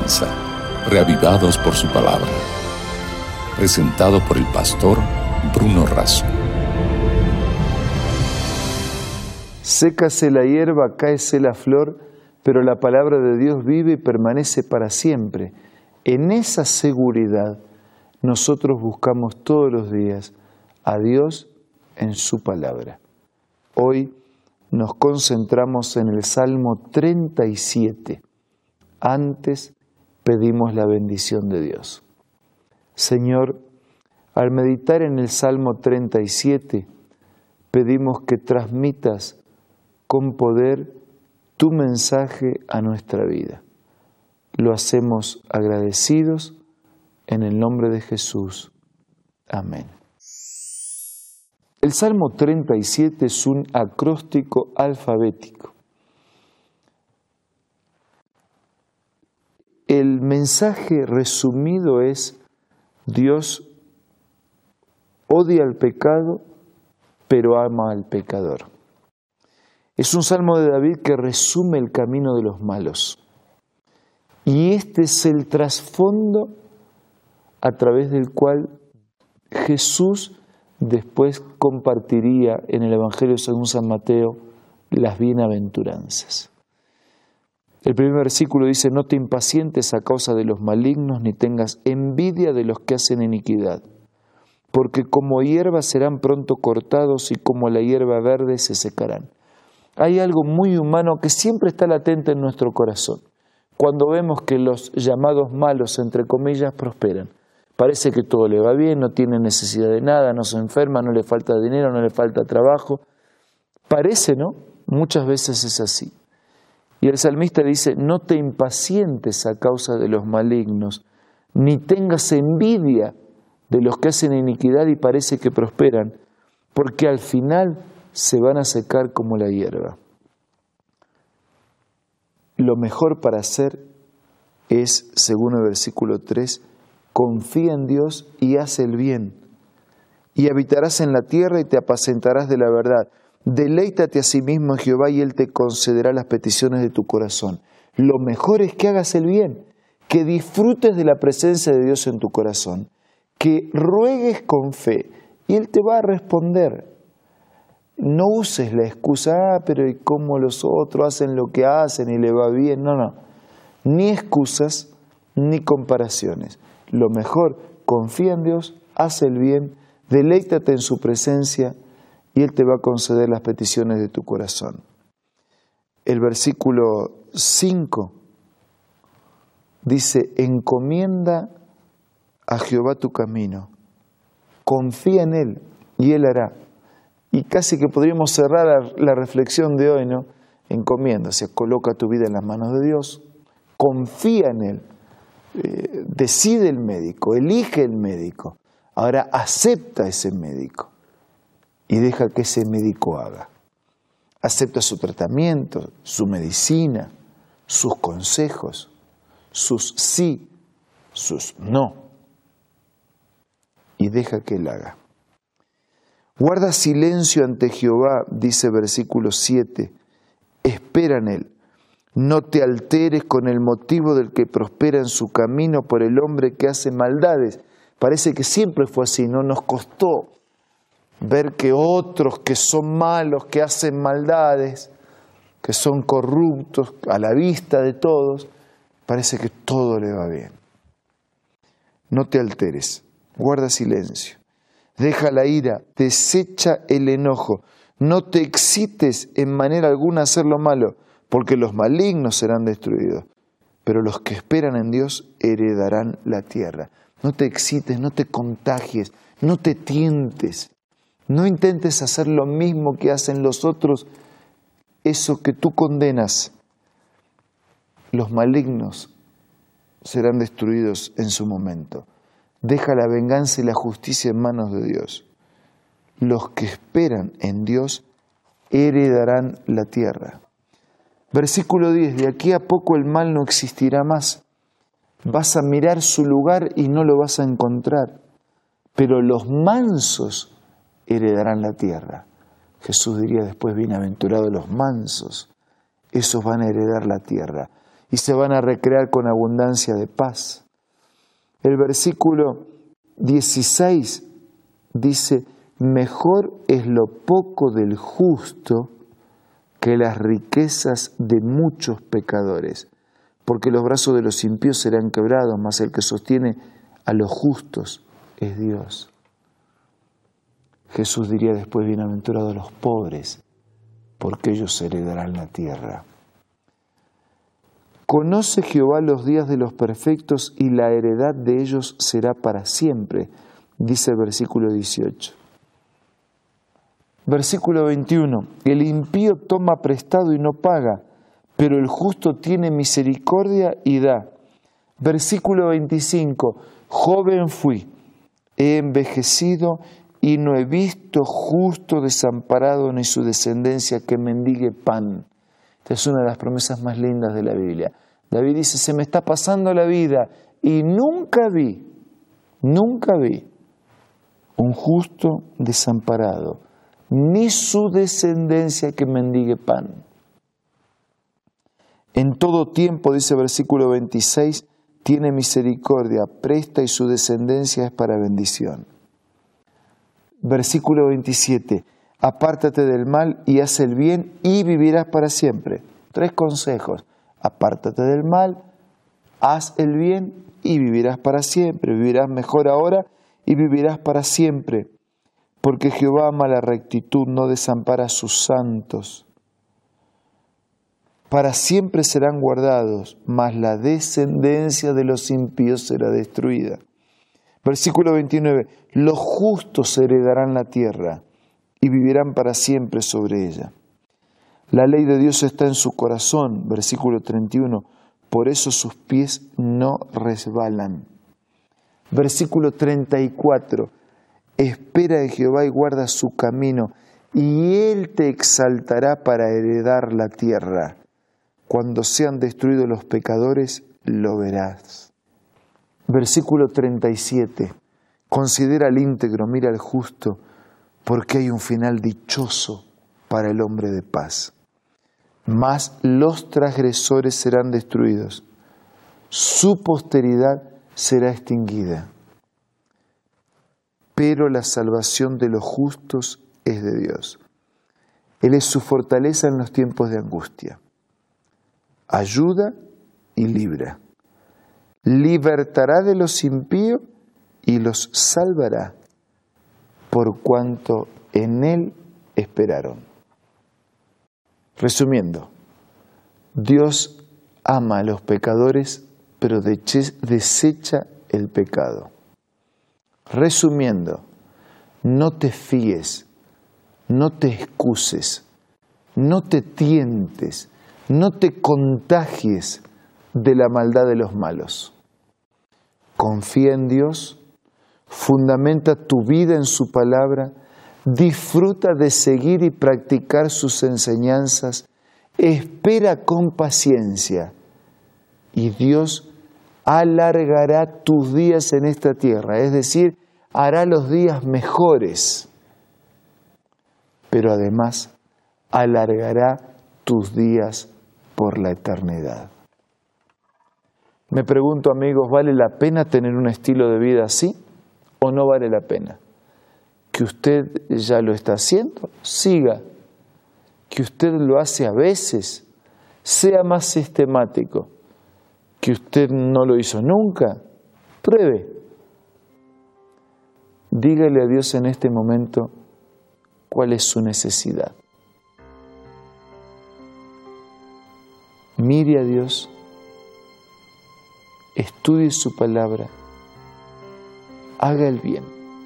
comienza, reavivados por su palabra. Presentado por el pastor Bruno Razo. Sécase la hierba, cáese la flor, pero la palabra de Dios vive y permanece para siempre. En esa seguridad nosotros buscamos todos los días a Dios en su palabra. Hoy nos concentramos en el Salmo 37. Antes pedimos la bendición de Dios. Señor, al meditar en el Salmo 37, pedimos que transmitas con poder tu mensaje a nuestra vida. Lo hacemos agradecidos en el nombre de Jesús. Amén. El Salmo 37 es un acróstico alfabético. El mensaje resumido es: Dios odia al pecado, pero ama al pecador. Es un salmo de David que resume el camino de los malos. Y este es el trasfondo a través del cual Jesús después compartiría en el Evangelio según San Mateo las bienaventuranzas. El primer versículo dice: no te impacientes a causa de los malignos, ni tengas envidia de los que hacen iniquidad, porque como hierba serán pronto cortados y como la hierba verde se secarán. Hay algo muy humano que siempre está latente en nuestro corazón. Cuando vemos que los llamados malos, entre comillas, prosperan, parece que todo le va bien, no tiene necesidad de nada, no se enferma, no le falta dinero, no le falta trabajo. Parece, ¿no? Muchas veces es así. Y el salmista dice: no te impacientes a causa de los malignos, ni tengas envidia de los que hacen iniquidad y parece que prosperan, porque al final se van a secar como la hierba. Lo mejor para hacer es, según el versículo 3, confía en Dios y haz el bien, y habitarás en la tierra y te apacentarás de la verdad. Deleítate a sí mismo en Jehová y Él te concederá las peticiones de tu corazón. Lo mejor es que hagas el bien, que disfrutes de la presencia de Dios en tu corazón, que ruegues con fe y Él te va a responder. No uses la excusa: pero ¿y cómo los otros hacen lo que hacen y le va bien? No. Ni excusas ni comparaciones. Lo mejor, confía en Dios, haz el bien, deleítate en su presencia y Él te va a conceder las peticiones de tu corazón. El versículo 5 dice: encomienda a Jehová tu camino, confía en Él y Él hará. Y casi que podríamos cerrar la reflexión de hoy, ¿no? Encomienda, o sea, coloca tu vida en las manos de Dios, confía en Él, decide el médico, elige el médico, ahora acepta ese médico y deja que ese médico haga. Acepta su tratamiento, su medicina, sus consejos, sus sí, sus no, y deja que Él haga. Guarda silencio ante Jehová, dice versículo 7, espera en Él. No te alteres con el motivo del que prospera en su camino, por el hombre que hace maldades. Parece que siempre fue así, ¿no? Nos costó ver que otros que son malos, que hacen maldades, que son corruptos a la vista de todos, parece que todo le va bien. No te alteres, guarda silencio. Deja la ira, desecha el enojo, no te excites en manera alguna a hacer lo malo, porque los malignos serán destruidos, pero los que esperan en Dios heredarán la tierra. No te excites, no te contagies, no te tientes, no intentes hacer lo mismo que hacen los otros, eso que tú condenas. Los malignos serán destruidos en su momento. Deja la venganza y la justicia en manos de Dios. Los que esperan en Dios heredarán la tierra. Versículo 10, de aquí a poco el mal no existirá más. Vas a mirar su lugar y no lo vas a encontrar. Pero los mansos heredarán la tierra. Jesús diría después: bienaventurados los mansos, esos van a heredar la tierra. y se van a recrear con abundancia de paz. El versículo 16 dice, mejor es lo poco del justo que las riquezas de muchos pecadores, porque los brazos de los impíos serán quebrados, mas el que sostiene a los justos es Dios. Jesús diría después, bienaventurados los pobres, porque ellos heredarán la tierra. Conoce Jehová los días de los perfectos y la heredad de ellos será para siempre, dice el versículo 18. Versículo 21, el impío toma prestado y no paga, pero el justo tiene misericordia y da. Versículo 25, joven fui, he envejecido y no he visto justo desamparado ni su descendencia que mendigue pan. Esta es una de las promesas más lindas de la Biblia. David dice, se me está pasando la vida y nunca vi un justo desamparado, ni su descendencia que mendigue pan. En todo tiempo, dice versículo 26, tiene misericordia, presta y su descendencia es para bendición. Versículo 27, apártate del mal y haz el bien y vivirás para siempre. 3 consejos, apártate del mal, haz el bien y vivirás para siempre. Vivirás mejor ahora y vivirás para siempre. Porque Jehová ama la rectitud, no desampara a sus santos. Para siempre serán guardados, mas la descendencia de los impíos será destruida. Versículo 29, los justos heredarán la tierra y vivirán para siempre sobre ella. La ley de Dios está en su corazón, versículo 31, por eso sus pies no resbalan. Versículo 34, espera en Jehová y guarda su camino, y Él te exaltará para heredar la tierra. Cuando sean destruidos los pecadores, lo verás. Versículo 37. Considera al íntegro, mira al justo, porque hay un final dichoso para el hombre de paz. Mas los transgresores serán destruidos, su posteridad será extinguida. Pero la salvación de los justos es de Dios. Él es su fortaleza en los tiempos de angustia. Ayuda y libra. Libertará de los impíos y los salvará, por cuanto en Él esperaron. Resumiendo, Dios ama a los pecadores, pero desecha el pecado. Resumiendo, no te fíes, no te excuses, no te tientes, no te contagies de la maldad de los malos. Confía en Dios, fundamenta tu vida en su palabra, disfruta de seguir y practicar sus enseñanzas, espera con paciencia y Dios alargará tus días en esta tierra, es decir, hará los días mejores, pero además alargará tus días por la eternidad. Me pregunto, amigos, ¿vale la pena tener un estilo de vida así o no vale la pena? Que usted ya lo está haciendo, siga. Que usted lo hace a veces, sea más sistemático. Que usted no lo hizo nunca, pruebe. Dígale a Dios en este momento cuál es su necesidad. Mire a Dios, estudie su palabra, haga el bien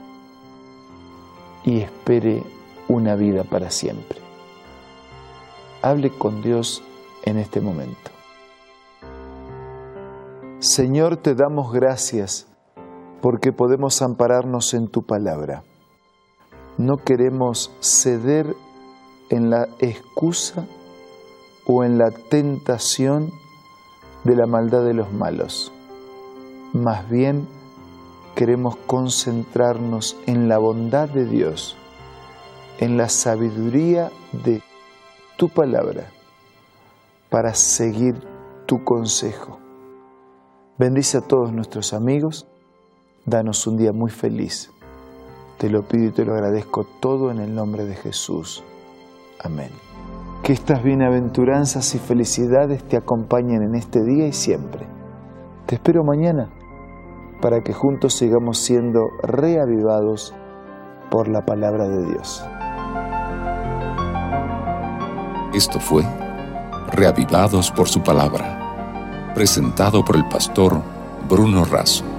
y espere una vida para siempre. Hable con Dios en este momento. Señor, te damos gracias porque podemos ampararnos en tu palabra. No queremos ceder en la excusa o en la tentación de la maldad de los malos. Más bien, queremos concentrarnos en la bondad de Dios, en la sabiduría de tu palabra, para seguir tu consejo. Bendice a todos nuestros amigos. Danos un día muy feliz. Te lo pido y te lo agradezco todo en el nombre de Jesús. Amén. Que estas bienaventuranzas y felicidades te acompañen en este día y siempre. Te espero mañana para que juntos sigamos siendo reavivados por la palabra de Dios. Esto fue Reavivados por su palabra, presentado por el pastor Bruno Razo.